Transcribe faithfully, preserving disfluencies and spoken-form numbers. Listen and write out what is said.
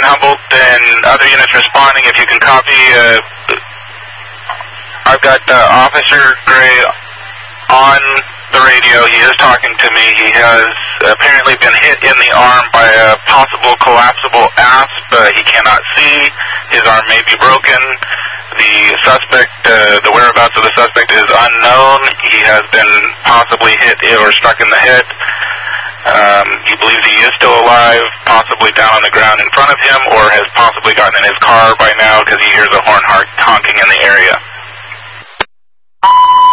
in Humboldt and other units responding. If you can copy, uh, I've got uh, Officer Gray on the radio. He is talking to me. He has apparently been hit in the arm by a possible collapsible asp. Uh, he cannot see. His arm may be broken. The suspect, uh, the whereabouts of the suspect is unknown. He has been possibly hit or struck in the head. Um, he believes he is still alive, possibly down on the ground in front of him, or has possibly gotten in his car by now because he hears a horn honking in the area.